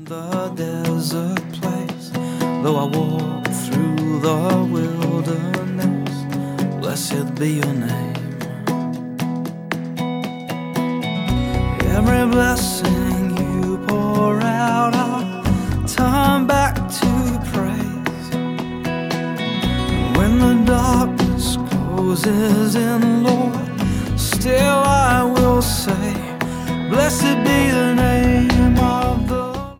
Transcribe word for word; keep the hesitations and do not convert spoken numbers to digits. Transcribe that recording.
the desert place, though I walk through the wilderness, blessed be your name. Every blessing you pour out, I'll turn back to praise. When the darkness closes in, Lord, still I will say, blessed be the name of the Lord.